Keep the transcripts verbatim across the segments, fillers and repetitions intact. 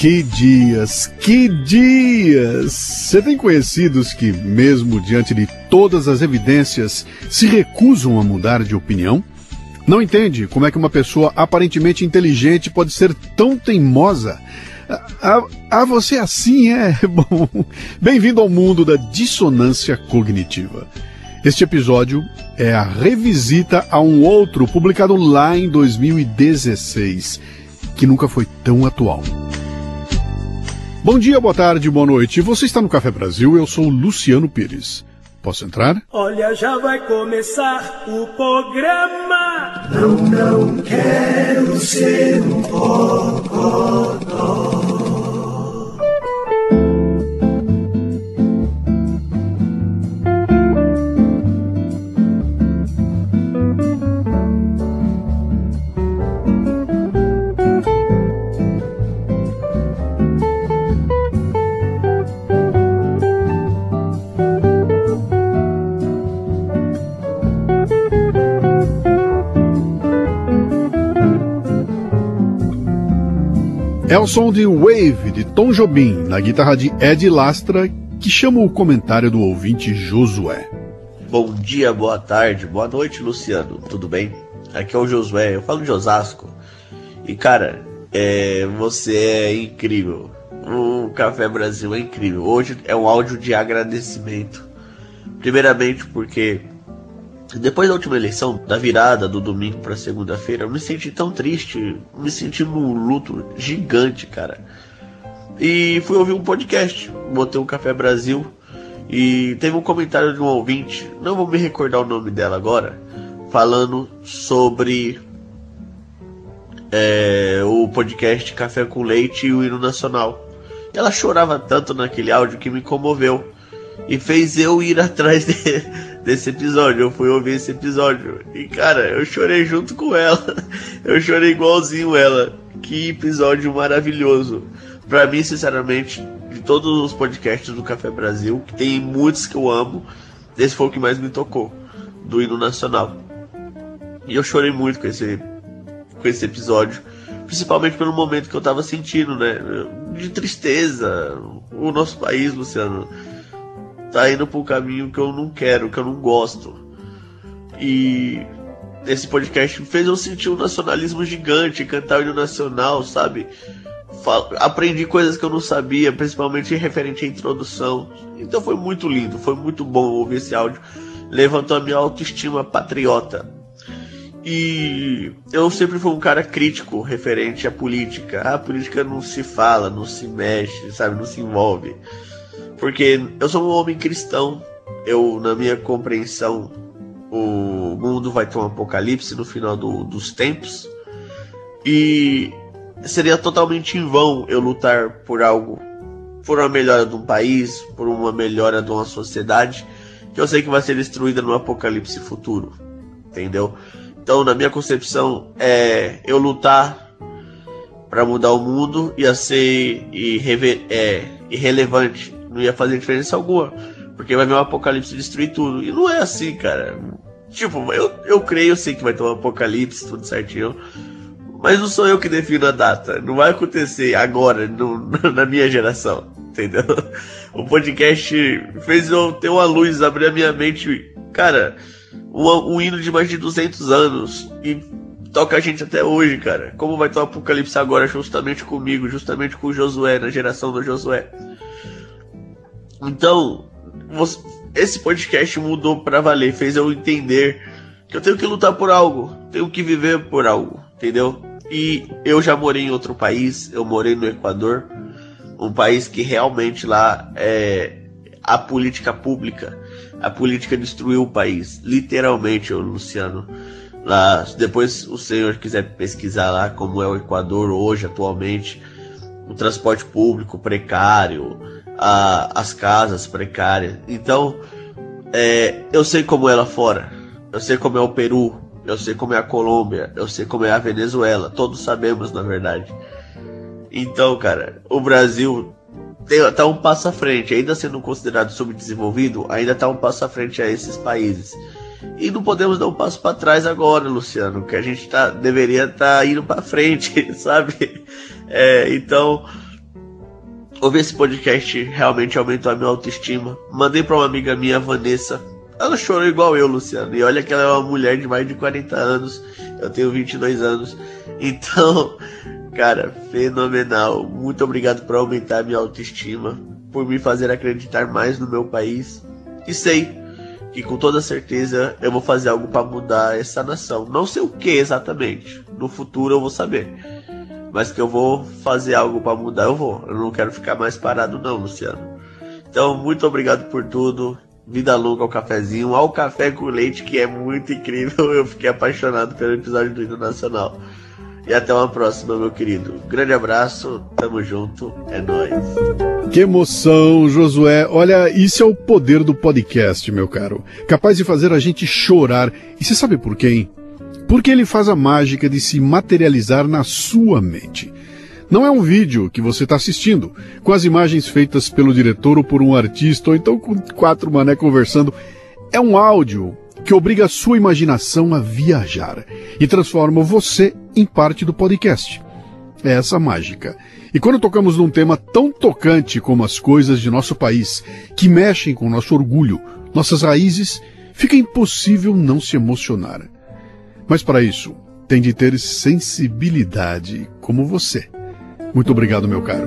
Que dias, que dias! Você tem conhecidos que, mesmo diante de todas as evidências, se recusam a mudar de opinião? Não entende como é que uma pessoa aparentemente inteligente pode ser tão teimosa? Ah, ah, você assim é? Bom, bem-vindo ao mundo da dissonância cognitiva. Este episódio é a revisita a um outro publicado lá em dois mil e dezesseis, que nunca foi tão atual. Bom dia, boa tarde, boa noite. Você está no Café Brasil, eu sou Luciano Pires. Posso entrar? Olha, já vai começar o programa. Não, não quero ser um bocodó. É o som de Wave, de Tom Jobim, na guitarra de Ed Lastra, que chama o comentário do ouvinte Josué. Bom dia, boa tarde, boa noite, Luciano. Tudo bem? Aqui é o Josué, eu falo de Osasco. E, cara, é, você é incrível. O Café Brasil é incrível. Hoje é um áudio de agradecimento. Primeiramente porque depois da última eleição, da virada do domingo para segunda-feira, eu me senti tão triste, me senti num luto gigante, cara. E fui ouvir um podcast, botei um Café Brasil e teve um comentário de um ouvinte, não vou me recordar o nome dela agora, falando sobre é, o podcast Café com Leite e o hino nacional. Ela chorava tanto naquele áudio que me comoveu e fez eu ir atrás de, desse episódio. Eu fui ouvir esse episódio e, cara, eu chorei junto com ela. Eu chorei igualzinho ela. Que episódio maravilhoso. Pra mim, sinceramente, de todos os podcasts do Café Brasil, que tem muitos que eu amo, esse foi o que mais me tocou, do hino nacional. E eu chorei muito com esse, com esse episódio, principalmente pelo momento que eu tava sentindo, né, de tristeza. O nosso país, Luciano, tá indo por um caminho que eu não quero, que eu não gosto. E esse podcast fez eu sentir um nacionalismo gigante, cantar o hino nacional, sabe? Aprendi coisas que eu não sabia, principalmente referente à introdução. Então foi muito lindo, foi muito bom ouvir esse áudio. Levantou a minha autoestima patriota. E eu sempre fui um cara crítico referente à política. A política não se fala, não se mexe, sabe? Não se envolve. Porque eu sou um homem cristão. Eu, na minha compreensão, o mundo vai ter um apocalipse no final do, dos tempos. E seria totalmente em vão eu lutar por algo, por uma melhora de um país, por uma melhora de uma sociedade, que eu sei que vai ser destruída no apocalipse futuro. Entendeu? Então, na minha concepção, é eu lutar para mudar o mundo ia ser irrever, é, irrelevante. Não ia fazer diferença alguma, porque vai vir um apocalipse destruir tudo. E não é assim, cara. Tipo, eu, eu creio, eu sei que vai ter um apocalipse, tudo certinho, mas não sou eu que defino a data. Não vai acontecer agora, no, na minha geração, entendeu? O podcast fez eu ter uma luz, abrir a minha mente. Cara, um, um hino de mais de duzentos anos e toca a gente até hoje, cara. Como vai ter um apocalipse agora justamente comigo, justamente com o Josué, na geração do Josué. Então, você, esse podcast mudou pra valer, fez eu entender que eu tenho que lutar por algo, tenho que viver por algo, entendeu? E eu já morei em outro país, eu morei no Equador, um país que realmente lá é a política pública, a política destruiu o país, literalmente, ô Luciano. Lá, depois o senhor quiser pesquisar lá como é o Equador hoje, atualmente, o transporte público precário, a, as casas precárias. Então, é, eu sei como é lá fora, eu sei como é o Peru, eu sei como é a Colômbia, eu sei como é a Venezuela, todos sabemos, na verdade. Então, cara, o Brasil tem, tá um passo à frente, ainda sendo considerado subdesenvolvido, ainda tá um passo à frente a esses países. E não podemos dar um passo para trás agora, Luciano, que a gente tá, deveria estar tá indo para frente, sabe? É, então, Ouvir esse podcast realmente aumentou a minha autoestima. Mandei pra uma amiga minha, Vanessa. Ela chorou igual eu, Luciano. E olha que ela é uma mulher de mais de quarenta anos. Eu tenho vinte e dois anos. Então, cara, fenomenal. Muito obrigado por aumentar a minha autoestima, por me fazer acreditar mais no meu país. E sei que com toda certeza eu vou fazer algo para mudar essa nação. Não sei o que exatamente. No futuro eu vou saber. Mas que eu vou fazer algo para mudar, eu vou. Eu não quero ficar mais parado não, Luciano. Então, muito obrigado por tudo. Vida longa ao cafezinho, ao café com leite, que é muito incrível. Eu fiquei apaixonado pelo episódio do Hino Nacional. E até uma próxima, meu querido. Grande abraço, tamo junto, é nóis. Que emoção, Josué. Olha, isso é o poder do podcast, meu caro. Capaz de fazer a gente chorar. E você sabe por quê, hein? Porque ele faz a mágica de se materializar na sua mente. Não é um vídeo que você está assistindo, com as imagens feitas pelo diretor ou por um artista, ou então com quatro mané conversando. É um áudio que obriga a sua imaginação a viajar e transforma você em parte do podcast. É essa mágica. E quando tocamos num tema tão tocante como as coisas de nosso país, que mexem com nosso orgulho, nossas raízes, fica impossível não se emocionar. Mas para isso, tem de ter sensibilidade como você. Muito obrigado, meu caro.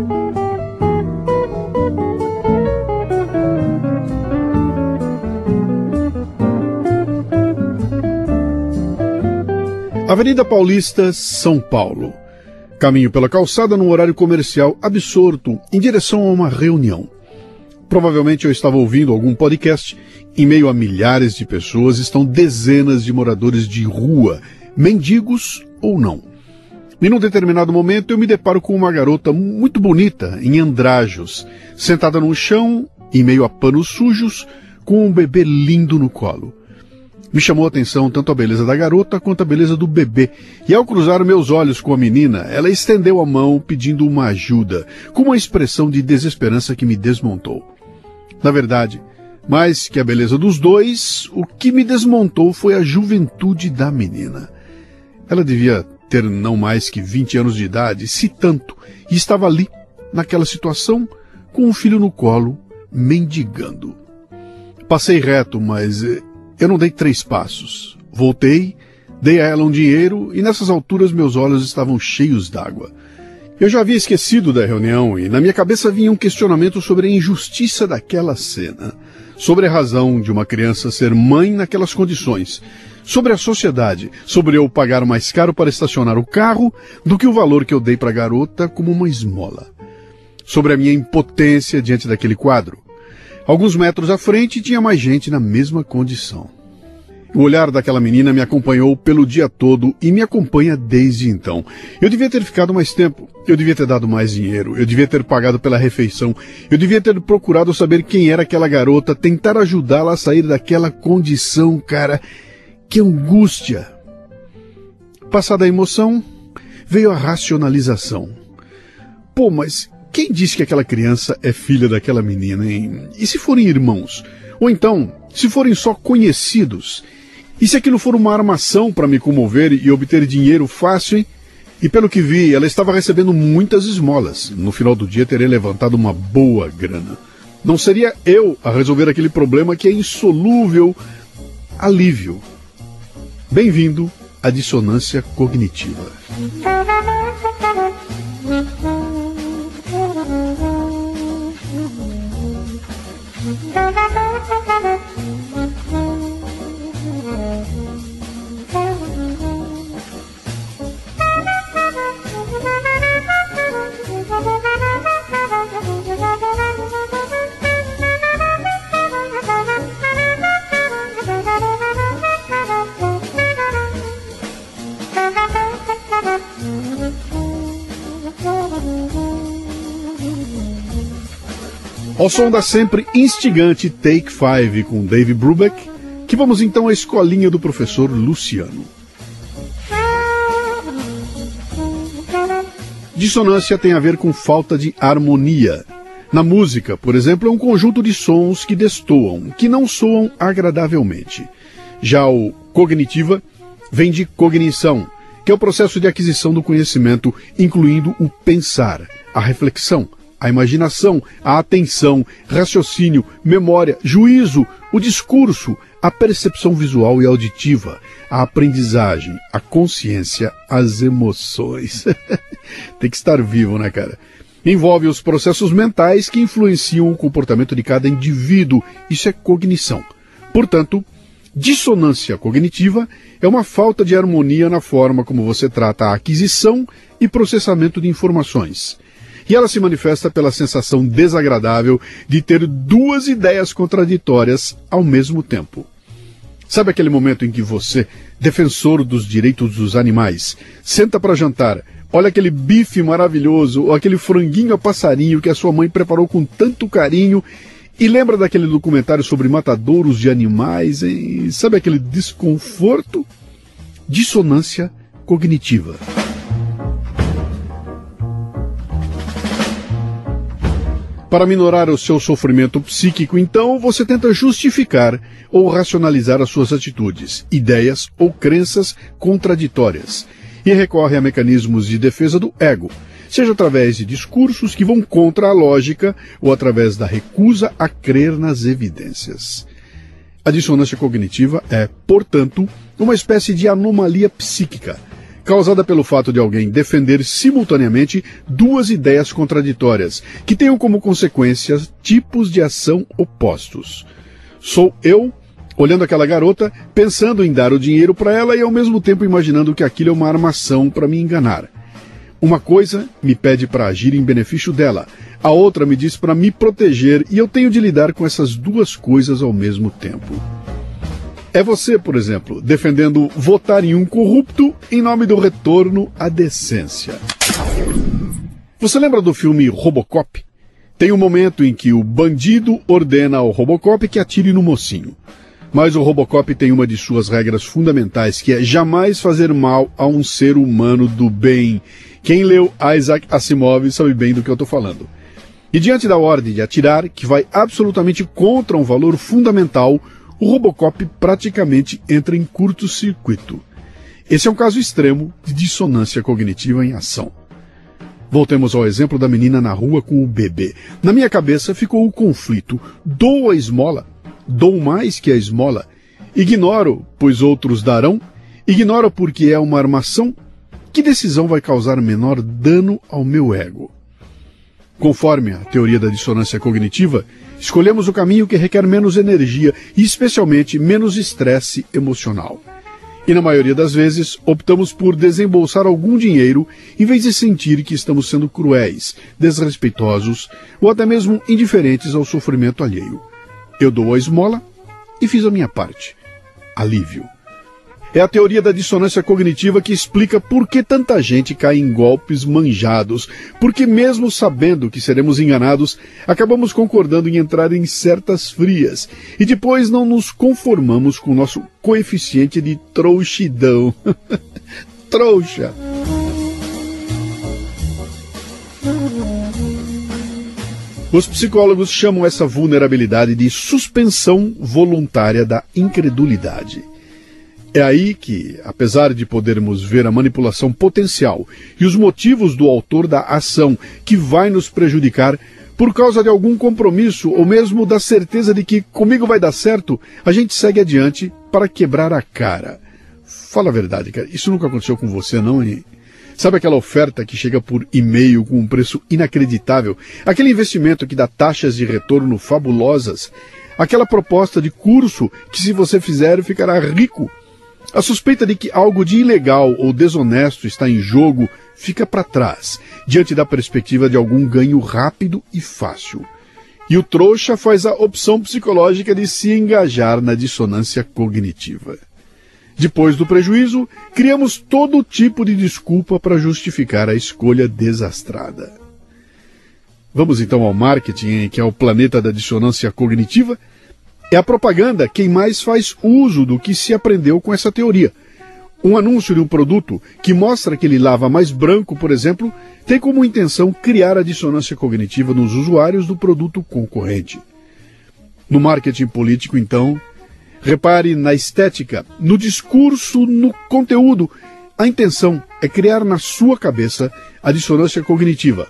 Avenida Paulista, São Paulo. Caminho pela calçada num horário comercial absorto em direção a uma reunião. Provavelmente eu estava ouvindo algum podcast. Em meio a milhares de pessoas estão dezenas de moradores de rua, mendigos ou não. E num determinado momento eu me deparo com uma garota muito bonita, em andrajos, sentada no chão, em meio a panos sujos, com um bebê lindo no colo. Me chamou a atenção tanto a beleza da garota quanto a beleza do bebê, e ao cruzar meus olhos com a menina, ela estendeu a mão pedindo uma ajuda, com uma expressão de desesperança que me desmontou. Na verdade, mais que a beleza dos dois, o que me desmontou foi a juventude da menina. Ela devia ter não mais que vinte anos de idade, se tanto, e estava ali, naquela situação, com um filho no colo, mendigando. Passei reto, mas eu não dei três passos. Voltei, dei a ela um dinheiro, e nessas alturas meus olhos estavam cheios d'água. Eu já havia esquecido da reunião, e na minha cabeça vinha um questionamento sobre a injustiça daquela cena, sobre a razão de uma criança ser mãe naquelas condições, sobre a sociedade, sobre eu pagar mais caro para estacionar o carro do que o valor que eu dei para a garota como uma esmola. Sobre a minha impotência diante daquele quadro. Alguns metros à frente tinha mais gente na mesma condição. O olhar daquela menina me acompanhou pelo dia todo e me acompanha desde então. Eu devia ter ficado mais tempo, eu devia ter dado mais dinheiro, eu devia ter pagado pela refeição, eu devia ter procurado saber quem era aquela garota, tentar ajudá-la a sair daquela condição, cara. Que angústia! Passada a emoção, veio a racionalização. Pô, mas quem disse que aquela criança é filha daquela menina, hein? E se forem irmãos? Ou então, se forem só conhecidos? E se aquilo for uma armação para me comover e obter dinheiro fácil, hein? E pelo que vi, ela estava recebendo muitas esmolas. No final do dia terei levantado uma boa grana. Não seria eu a resolver aquele problema que é insolúvel. Alívio. Bem-vindo à dissonância cognitiva. Ao som da sempre instigante Take Five com Dave Brubeck, que vamos então à escolinha do professor Luciano. Dissonância tem a ver com falta de harmonia. Na música, por exemplo, é um conjunto de sons que destoam, que não soam agradavelmente. Já o cognitiva vem de cognição, que é o processo de aquisição do conhecimento, incluindo o pensar, a reflexão, a imaginação, a atenção, raciocínio, memória, juízo, o discurso, a percepção visual e auditiva, a aprendizagem, a consciência, as emoções. Tem que estar vivo, né, cara? Envolve os processos mentais que influenciam o comportamento de cada indivíduo. Isso é cognição. Portanto, dissonância cognitiva é uma falta de harmonia na forma como você trata a aquisição e processamento de informações. E ela se manifesta pela sensação desagradável de ter duas ideias contraditórias ao mesmo tempo. Sabe aquele momento em que você, defensor dos direitos dos animais, senta para jantar, olha aquele bife maravilhoso ou aquele franguinho a passarinho que a sua mãe preparou com tanto carinho e lembra daquele documentário sobre matadouros de animais e sabe aquele desconforto? Dissonância cognitiva. Para minorar o seu sofrimento psíquico, então, você tenta justificar ou racionalizar as suas atitudes, ideias ou crenças contraditórias e recorre a mecanismos de defesa do ego, seja através de discursos que vão contra a lógica ou através da recusa a crer nas evidências. A dissonância cognitiva é, portanto, uma espécie de anomalia psíquica, causada pelo fato de alguém defender simultaneamente duas ideias contraditórias, que tenham como consequência tipos de ação opostos. Sou eu, olhando aquela garota, pensando em dar o dinheiro para ela e ao mesmo tempo imaginando que aquilo é uma armação para me enganar. Uma coisa me pede para agir em benefício dela, a outra me diz para me proteger e eu tenho de lidar com essas duas coisas ao mesmo tempo. É você, por exemplo, defendendo votar em um corrupto em nome do retorno à decência. Você lembra do filme Robocop? Tem um momento em que o bandido ordena ao Robocop que atire no mocinho. Mas o Robocop tem uma de suas regras fundamentais, que é jamais fazer mal a um ser humano do bem. Quem leu Isaac Asimov sabe bem do que eu estou falando. E diante da ordem de atirar, que vai absolutamente contra um valor fundamental, o Robocop praticamente entra em curto-circuito. Esse é um caso extremo de dissonância cognitiva em ação. Voltemos ao exemplo da menina na rua com o bebê. Na minha cabeça ficou o conflito. Dou a esmola? Dou mais que a esmola? Ignoro, pois outros darão? Ignoro porque é uma armação? Que decisão vai causar menor dano ao meu ego? Conforme a teoria da dissonância cognitiva, escolhemos o caminho que requer menos energia e, especialmente, menos estresse emocional. E, na maioria das vezes, optamos por desembolsar algum dinheiro em vez de sentir que estamos sendo cruéis, desrespeitosos ou até mesmo indiferentes ao sofrimento alheio. Eu dou a esmola e fiz a minha parte. Alívio. É a teoria da dissonância cognitiva que explica por que tanta gente cai em golpes manjados, porque mesmo sabendo que seremos enganados, acabamos concordando em entrar em certas frias, e depois não nos conformamos com o nosso coeficiente de trouxidão. Trouxa! Os psicólogos chamam essa vulnerabilidade de suspensão voluntária da incredulidade. É aí que, apesar de podermos ver a manipulação potencial e os motivos do autor da ação que vai nos prejudicar por causa de algum compromisso ou mesmo da certeza de que comigo vai dar certo, a gente segue adiante para quebrar a cara. Fala a verdade, cara, isso nunca aconteceu com você, não, hein? Sabe aquela oferta que chega por e-mail com um preço inacreditável? Aquele investimento que dá taxas de retorno fabulosas? Aquela proposta de curso que, se você fizer, ficará rico? A suspeita de que algo de ilegal ou desonesto está em jogo fica para trás, diante da perspectiva de algum ganho rápido e fácil. E o trouxa faz a opção psicológica de se engajar na dissonância cognitiva. Depois do prejuízo, criamos todo tipo de desculpa para justificar a escolha desastrada. Vamos então ao marketing, que é o planeta da dissonância cognitiva. É a propaganda quem mais faz uso do que se aprendeu com essa teoria. Um anúncio de um produto que mostra que ele lava mais branco, por exemplo, tem como intenção criar a dissonância cognitiva nos usuários do produto concorrente. No marketing político, então, repare na estética, no discurso, no conteúdo. A intenção é criar na sua cabeça a dissonância cognitiva.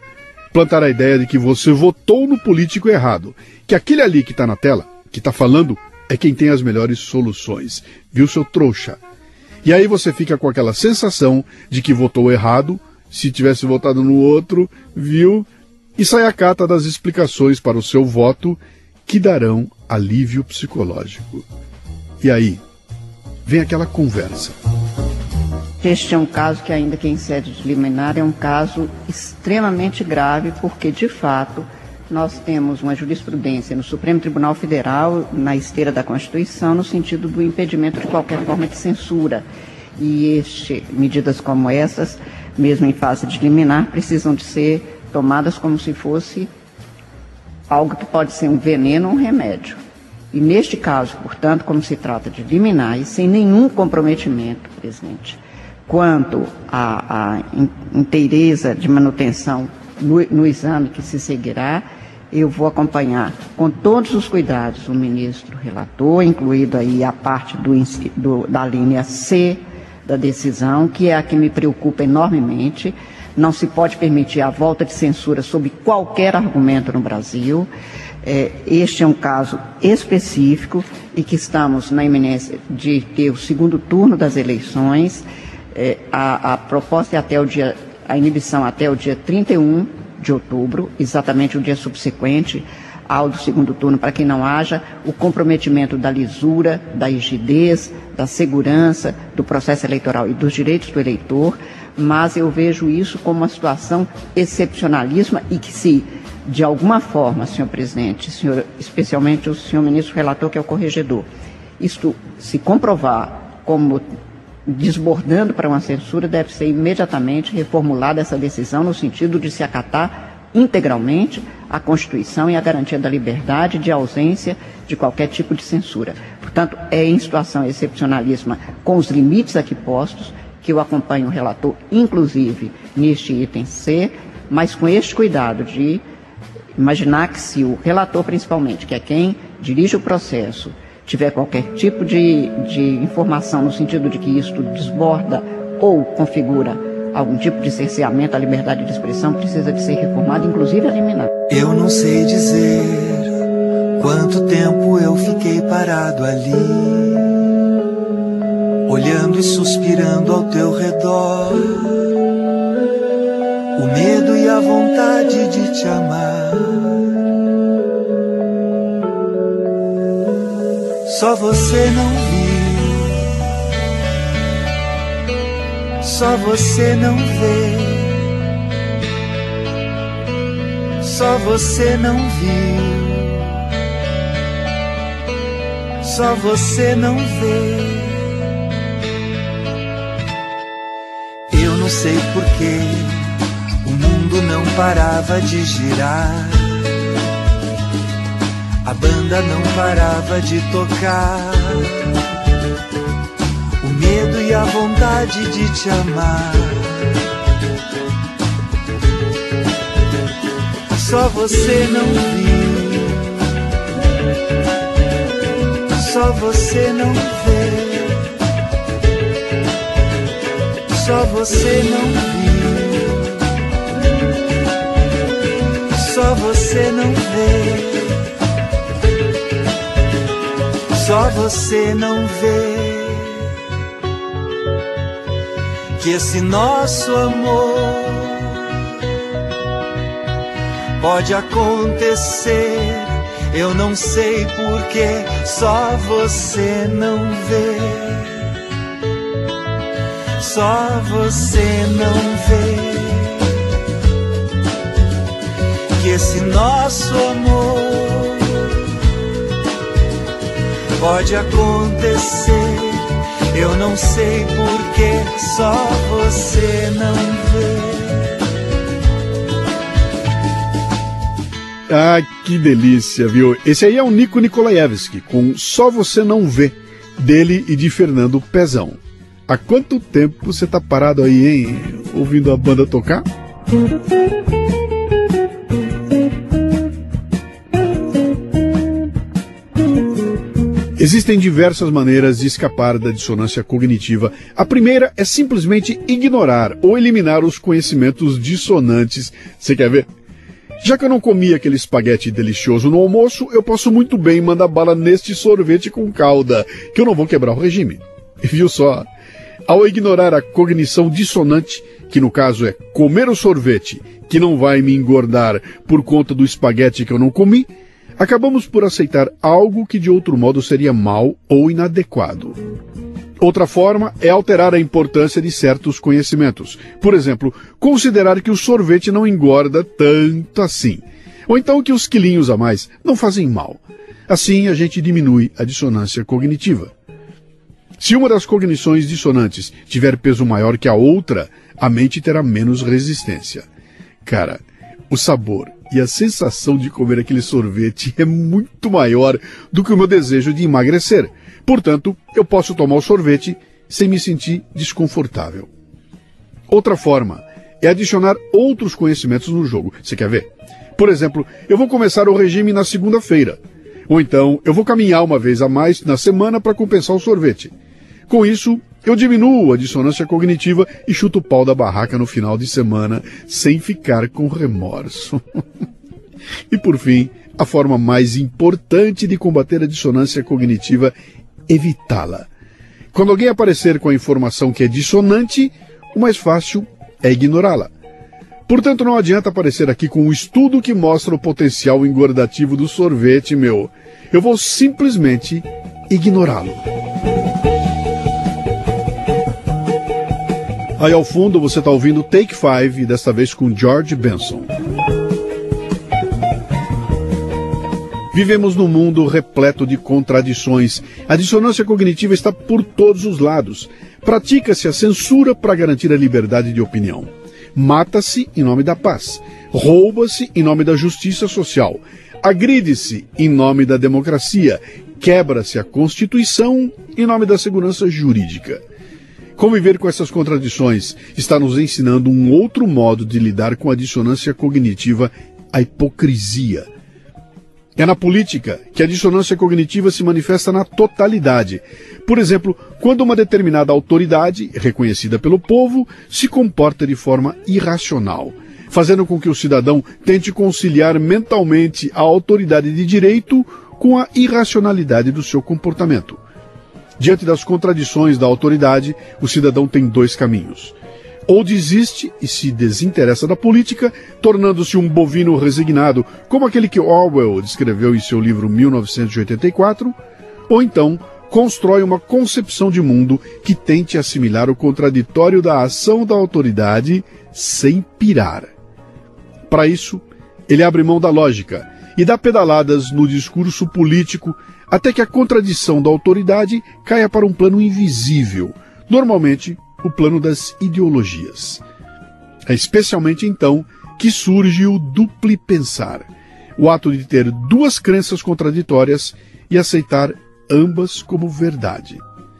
plantar a ideia de que você votou no político errado, que aquele ali que está na tela, que está falando, é quem tem as melhores soluções. Viu, seu trouxa? E aí você fica com aquela sensação de que votou errado, se tivesse votado no outro, viu? E sai a cata das explicações para o seu voto que darão alívio psicológico. E aí, vem aquela conversa. Este é um caso que, ainda que em sede de liminar, é um caso extremamente grave, porque, de fato, nós temos uma jurisprudência no Supremo Tribunal Federal, na esteira da Constituição, no sentido do impedimento de qualquer forma de censura. E este, medidas como essas, mesmo em fase de liminar, precisam de ser tomadas como se fosse algo que pode ser um veneno ou um remédio. E neste caso, portanto, como se trata de liminar e sem nenhum comprometimento, presidente, quanto à inteireza de manutenção no, no exame que se seguirá, eu vou acompanhar com todos os cuidados o ministro relator, incluído aí a parte do, do, da linha C da decisão, que é a que me preocupa enormemente. Não se pode permitir a volta de censura sob qualquer argumento no Brasil. É, este é um caso específico e que estamos na iminência de ter o segundo turno das eleições. É, a, a proposta é até o dia, a inibição até o dia trinta e um de outubro, exatamente o dia subsequente ao do segundo turno, para que não haja o comprometimento da lisura, da rigidez, da segurança do processo eleitoral e dos direitos do eleitor, mas eu vejo isso como uma situação excepcionalíssima e que, se de alguma forma, senhor presidente, senhor, especialmente o senhor ministro relator, que é o corregedor, isto se comprovar como desbordando para uma censura, deve ser imediatamente reformulada essa decisão no sentido de se acatar integralmente a Constituição e a garantia da liberdade de ausência de qualquer tipo de censura. Portanto, é em situação excepcionalíssima, com os limites aqui postos, que eu acompanho o relator, inclusive neste item C, mas com este cuidado de imaginar que, se o relator principalmente, que é quem dirige o processo, tiver qualquer tipo de, de informação no sentido de que isto desborda ou configura algum tipo de cerceamento à liberdade de expressão, precisa de ser reformado, inclusive eliminado. Eu não sei dizer quanto tempo eu fiquei parado ali, olhando e suspirando ao teu redor, o medo e a vontade de te amar. Só você não viu, só você não vê, só você não viu, só você não vê. Eu não sei porquê o mundo não parava de girar, a banda não parava de tocar, o medo e a vontade de te amar. Só você não viu, só você não vê, só você não viu, só você não vê. Só você não vê que esse nosso amor pode acontecer. Eu não sei porquê, só você não vê. Só você não vê que esse nosso amor pode acontecer. Eu não sei porquê, só você não vê. Ah, que delícia, viu? Esse aí é o Nico Nikolaevski, com Só Você Não Vê, dele e de Fernando Pezão. Há quanto tempo você tá parado aí, hein? Ouvindo a banda tocar? Existem diversas maneiras de escapar da dissonância cognitiva. A primeira é simplesmente ignorar ou eliminar os conhecimentos dissonantes. Você quer ver? Já que eu não comi aquele espaguete delicioso no almoço, eu posso muito bem mandar bala neste sorvete com calda, que eu não vou quebrar o regime. E viu só? Ao ignorar a cognição dissonante, que no caso é comer o sorvete, que não vai me engordar por conta do espaguete que eu não comi, acabamos por aceitar algo que de outro modo seria mal ou inadequado. Outra forma é alterar a importância de certos conhecimentos. Por exemplo, considerar que o sorvete não engorda tanto assim. Ou então que os quilinhos a mais não fazem mal. Assim, a gente diminui a dissonância cognitiva. Se uma das cognições dissonantes tiver peso maior que a outra, a mente terá menos resistência. Cara, o sabor e a sensação de comer aquele sorvete é muito maior do que o meu desejo de emagrecer. Portanto, eu posso tomar o sorvete sem me sentir desconfortável. Outra forma é adicionar outros conhecimentos no jogo. Você quer ver? Por exemplo, eu vou começar o regime na segunda-feira. Ou então, eu vou caminhar uma vez a mais na semana para compensar o sorvete. Com isso, eu diminuo a dissonância cognitiva e chuto o pau da barraca no final de semana sem ficar com remorso. E por fim, a forma mais importante de combater a dissonância cognitiva é evitá-la. Quando alguém aparecer com a informação que é dissonante, o mais fácil é ignorá-la. Portanto, não adianta aparecer aqui com um estudo que mostra o potencial engordativo do sorvete, meu. Eu vou simplesmente ignorá-lo. Aí ao fundo você está ouvindo Take Five, desta vez com George Benson. Vivemos num mundo repleto de contradições. A dissonância cognitiva está por todos os lados. Pratica-se a censura para garantir a liberdade de opinião. Mata-se em nome da paz. Rouba-se em nome da justiça social. Agride-se em nome da democracia. Quebra-se a Constituição em nome da segurança jurídica. Conviver com essas contradições está nos ensinando um outro modo de lidar com a dissonância cognitiva, a hipocrisia. É na política que a dissonância cognitiva se manifesta na totalidade. Por exemplo, quando uma determinada autoridade, reconhecida pelo povo, se comporta de forma irracional, fazendo com que o cidadão tente conciliar mentalmente a autoridade de direito com a irracionalidade do seu comportamento. Diante das contradições da autoridade, o cidadão tem dois caminhos. Ou desiste e se desinteressa da política, tornando-se um bovino resignado, como aquele que Orwell descreveu em seu livro mil novecentos e oitenta e quatro, ou então constrói uma concepção de mundo que tente assimilar o contraditório da ação da autoridade sem pirar. Para isso, ele abre mão da lógica e dá pedaladas no discurso político até que a contradição da autoridade caia para um plano invisível, normalmente o plano das ideologias. É especialmente então que surge o duplo pensar, o ato de ter duas crenças contraditórias e aceitar ambas como verdade.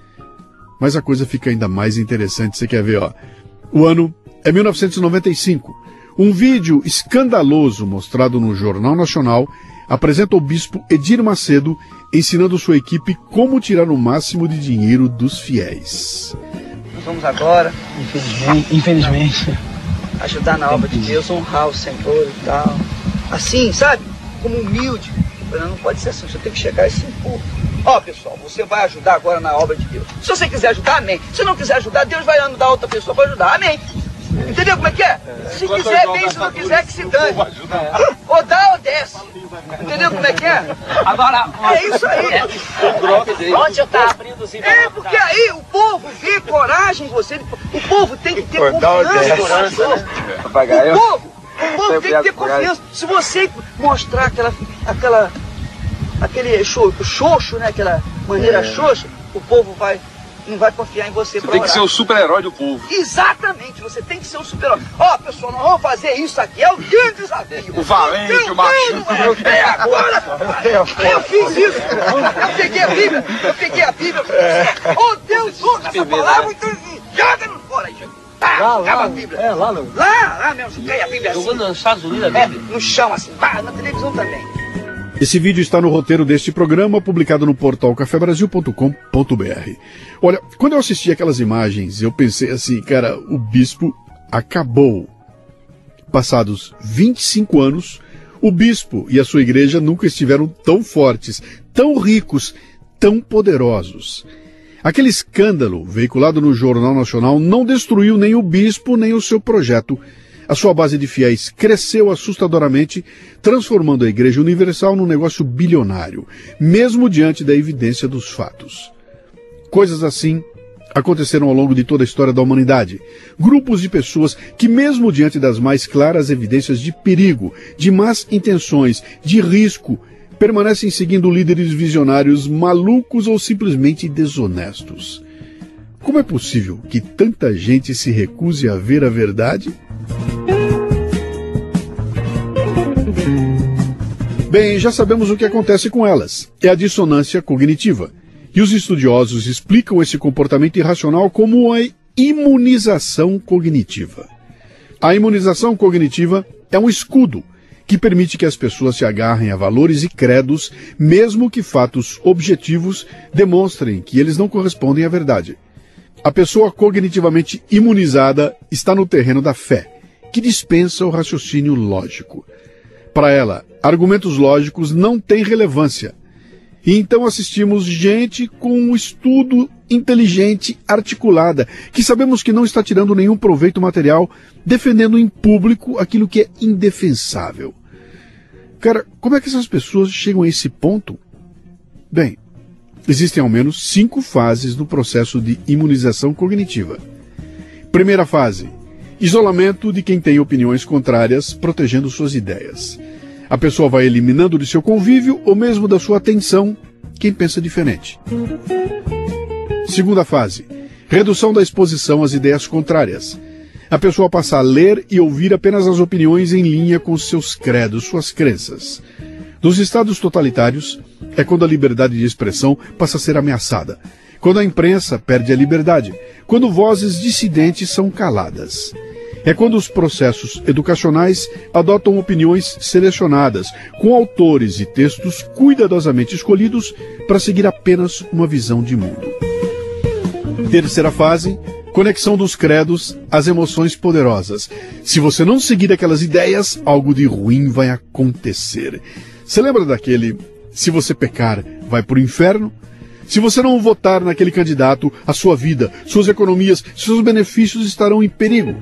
Mas a coisa fica ainda mais interessante, você quer ver, ó. O ano é mil novecentos e noventa e cinco. Um vídeo escandaloso mostrado no Jornal Nacional apresenta o bispo Edir Macedo ensinando sua equipe como tirar o máximo de dinheiro dos fiéis. Nós vamos agora, infelizmente, infelizmente, ajudar na obra de Deus, honrar o Senhor e tal. Assim, sabe? Como humilde. Não pode ser assim, você tem que chegar e se impor. Ó, pessoal, você vai ajudar agora na obra de Deus. Se você quiser ajudar, amém. Se não quiser ajudar, Deus vai ajudar outra pessoa para ajudar, amém. Entendeu como é que é? Se quiser, bem, se não quiser, que se dane. Ou dá ou desce. Entendeu como é que é? Agora, é isso aí. Onde eu tava abrindo os envelopes? É, porque aí o povo vê coragem em você. O povo tem que ter confiança. O povo, o povo tem que ter confiança. Se você mostrar aquela, aquela, aquele xoxo, né? Aquela maneira xoxa, o povo vai... não vai confiar em você. Você tem que ser o super-herói do povo. Exatamente, você tem que ser o super-herói. Ó, oh, pessoal, nós vamos fazer isso aqui, é o grande desafio. O valente, o macho. É agora. Eu fiz isso. Eu peguei a Bíblia, eu peguei a Bíblia. Oh, Deus, usa essa palavra, então joga-no fora aí, gente. Tá, acaba a Bíblia. É, lá não. Lá, lá mesmo, joguei a Bíblia assim. Jogou nos Estados Unidos a Bíblia? É, no chão assim, pá, na televisão também. Esse vídeo está no roteiro deste programa, publicado no portal café brasil ponto com ponto b r. Olha, quando eu assisti aquelas imagens, eu pensei assim, cara, o bispo acabou. Passados vinte e cinco anos, O bispo e a sua igreja nunca estiveram tão fortes, tão ricos, tão poderosos. Aquele escândalo veiculado no Jornal Nacional não destruiu nem o bispo nem o seu projeto. A sua base de fiéis cresceu assustadoramente, transformando a Igreja Universal num negócio bilionário, mesmo diante da evidência dos fatos. Coisas assim aconteceram ao longo de toda a história da humanidade. Grupos de pessoas que, mesmo diante das mais claras evidências de perigo, de más intenções, de risco, permanecem seguindo líderes visionários malucos ou simplesmente desonestos. Como é possível que tanta gente se recuse a ver a verdade? Bem, já sabemos o que acontece com elas. É a dissonância cognitiva. E os estudiosos explicam esse comportamento irracional como a imunização cognitiva. A imunização cognitiva é um escudo que permite que as pessoas se agarrem a valores e credos, mesmo que fatos objetivos demonstrem que eles não correspondem à verdade. A pessoa cognitivamente imunizada está no terreno da fé, que dispensa o raciocínio lógico. Para ela, argumentos lógicos não têm relevância. E então assistimos gente com um estudo inteligente, articulada, que sabemos que não está tirando nenhum proveito material, defendendo em público aquilo que é indefensável. Cara, como é que essas pessoas chegam a esse ponto? Bem, existem ao menos cinco fases no processo de imunização cognitiva. Primeira fase: isolamento de quem tem opiniões contrárias, protegendo suas ideias. A pessoa vai eliminando de seu convívio ou mesmo da sua atenção quem pensa diferente. Segunda fase: redução da exposição às ideias contrárias. A pessoa passa a ler e ouvir apenas as opiniões em linha com seus credos, suas crenças. Nos estados totalitários, é quando a liberdade de expressão passa a ser ameaçada, quando a imprensa perde a liberdade, quando vozes dissidentes são caladas. É quando os processos educacionais adotam opiniões selecionadas, com autores e textos cuidadosamente escolhidos para seguir apenas uma visão de mundo. Terceira fase: conexão dos credos às emoções poderosas. Se você não seguir aquelas ideias, algo de ruim vai acontecer. Você lembra daquele: se você pecar, vai para o inferno? Se você não votar naquele candidato, a sua vida, suas economias, seus benefícios estarão em perigo.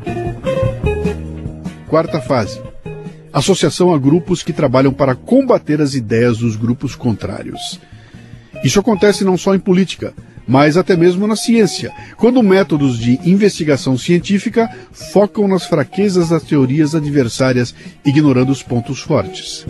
Quarta fase: associação a grupos que trabalham para combater as ideias dos grupos contrários. Isso acontece não só em política, mas até mesmo na ciência, quando métodos de investigação científica focam nas fraquezas das teorias adversárias, ignorando os pontos fortes.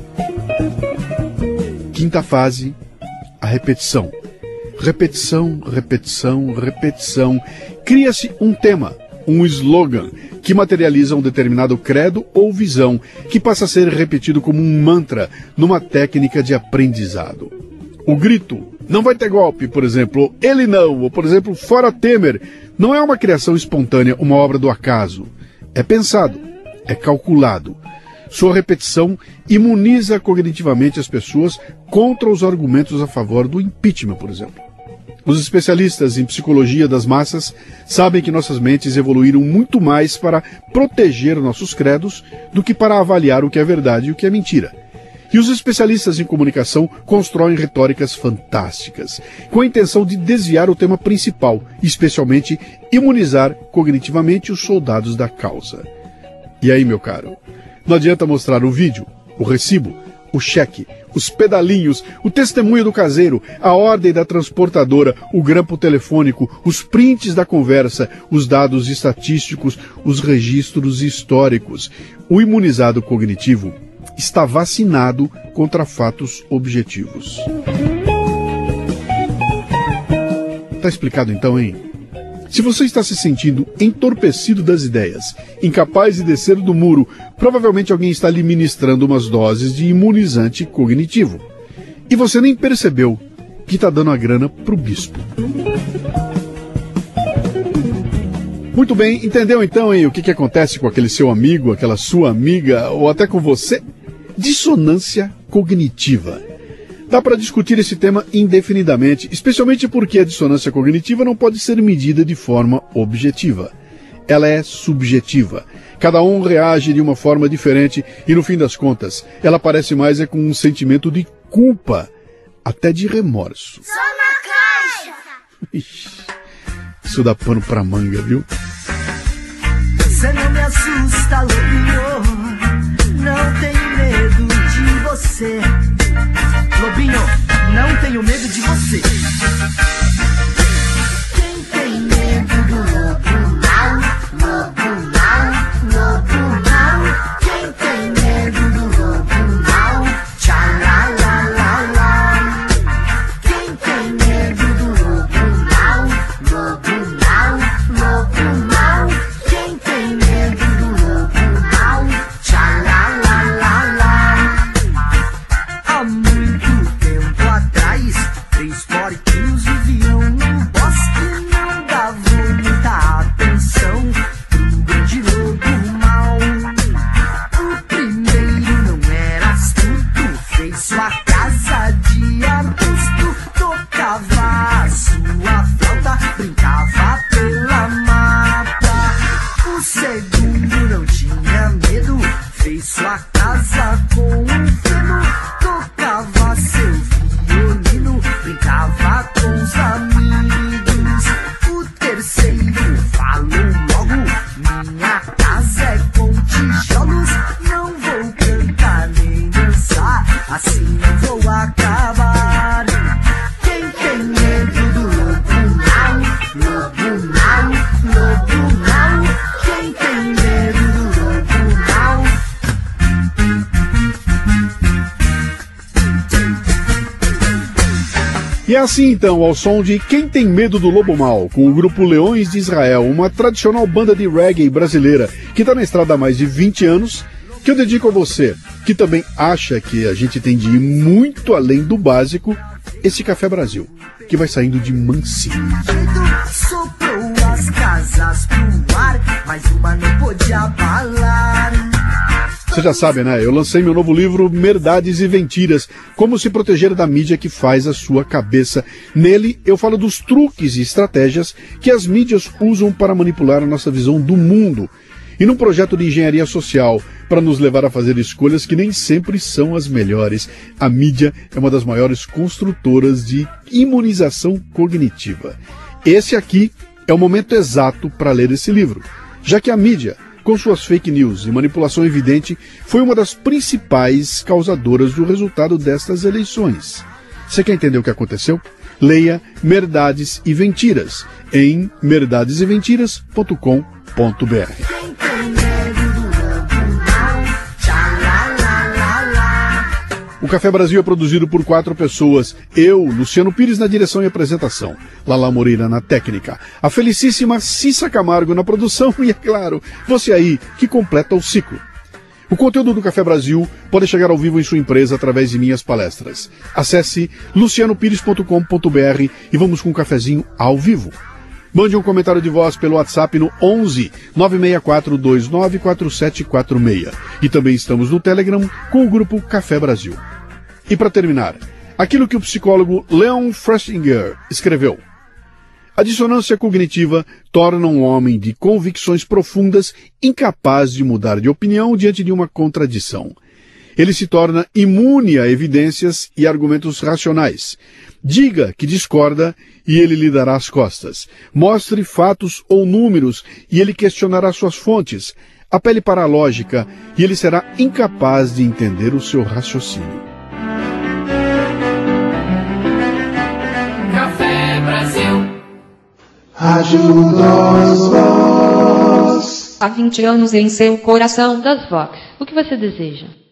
Quinta fase: a repetição. Repetição, repetição, repetição. Cria-se um tema, um slogan, que materializa um determinado credo ou visão, que passa a ser repetido como um mantra numa técnica de aprendizado. O grito "não vai ter golpe", por exemplo, ou "ele não", ou por exemplo, "fora Temer", não é uma criação espontânea, uma obra do acaso. É pensado, é calculado. Sua repetição imuniza cognitivamente as pessoas contra os argumentos a favor do impeachment, por exemplo. Os especialistas em psicologia das massas sabem que nossas mentes evoluíram muito mais para proteger nossos credos do que para avaliar o que é verdade e o que é mentira. E os especialistas em comunicação constroem retóricas fantásticas, com a intenção de desviar o tema principal, especialmente imunizar cognitivamente os soldados da causa. E aí, meu caro, não adianta mostrar o vídeo, o recibo, o cheque, os pedalinhos, o testemunho do caseiro, a ordem da transportadora, o grampo telefônico, os prints da conversa, os dados estatísticos, os registros históricos. O imunizado cognitivo está vacinado contra fatos objetivos. Tá explicado então, hein? Se você está se sentindo entorpecido das ideias, incapaz de descer do muro, provavelmente alguém está lhe ministrando umas doses de imunizante cognitivo. E você nem percebeu que está dando a grana para o bispo. Muito bem, entendeu então hein, o que, que acontece com aquele seu amigo, aquela sua amiga, ou até com você? Dissonância cognitiva. Dá para discutir esse tema indefinidamente, especialmente porque a dissonância cognitiva não pode ser medida de forma objetiva. ela é subjetiva. Cada um reage de uma forma diferente e, no fim das contas, ela parece mais é com um sentimento de culpa, até de remorso. Só na caixa! Ixi, isso dá pano pra manga, viu? Você não me assusta, Lobinho, não tenho medo de você. Lobinho, não tenho medo de você. Quem tem medo do lobo mau, lobo mau, lobo mau? Quem tem medo do lobo mau? Tchalalala. Quem tem medo do lobo mau, lobo mau, lobo mau? Quem tem medo do lobo mau? Tchalalala. Há muito tempo atrás, três porquinhos viviam num bosque, não davam muita atenção pro grande lobo mau. O primeiro não era astuto, fez sua casa de arbusto, tocava a sua flauta, brincava pela mata. O segundo não tinha medo, fez sua casa com um feno, tocava seu violino, brincava com os amigos. O terceiro falou logo, minha casa é com tijolos, não vou cantar nem dançar, assim não vou acabar. Quem tem medo do lobo mau, lobo mau, lobo mau? Quem tem medo do lobo mau? E é assim então, ao som de Quem Tem Medo do Lobo Mau, com o grupo Leões de Israel, uma tradicional banda de reggae brasileira que está na estrada há mais de vinte anos, que eu dedico a você, que também acha que a gente tem de ir muito além do básico, esse Café Brasil, que vai saindo de mansinho. Soprou as casas pro ar, mas uma não podia abalar. Você já sabe, né? Eu lancei meu novo livro Merdades e Mentiras, como se proteger da mídia que faz a sua cabeça. Nele eu falo dos truques e estratégias que as mídias usam para manipular a nossa visão do mundo. E num projeto de engenharia social, para nos levar a fazer escolhas que nem sempre são as melhores. A mídia é uma das maiores construtoras de imunização cognitiva. Esse aqui é o momento exato para ler esse livro, já que a mídia, com suas fake news e manipulação evidente, foi uma das principais causadoras do resultado destas eleições. Você quer entender o que aconteceu? Leia Merdades e Mentiras em merdades e mentiras ponto com ponto b r. O Café Brasil é produzido por quatro pessoas. Eu, Luciano Pires, na direção e apresentação. Lala Moreira na técnica. A felicíssima Cissa Camargo na produção. E, é claro, você aí que completa o ciclo. O conteúdo do Café Brasil pode chegar ao vivo em sua empresa através de minhas palestras. Acesse luciano pires ponto com ponto b r e vamos com um cafezinho ao vivo. Mande um comentário de voz pelo WhatsApp no onze nove seis quatro dois nove quatro sete quatro seis. E também estamos no Telegram com o grupo Café Brasil. E para terminar, aquilo que o psicólogo Leon Festinger escreveu. A dissonância cognitiva torna um homem de convicções profundas incapaz de mudar de opinião diante de uma contradição. Ele se torna imune a evidências e argumentos racionais. Diga que discorda e ele lhe dará as costas. Mostre fatos ou números e ele questionará suas fontes. Apele para a lógica e ele será incapaz de entender o seu raciocínio. Café Brasil. Ajuda-nos, Voz. Há vinte anos em seu coração das Vox. O que você deseja?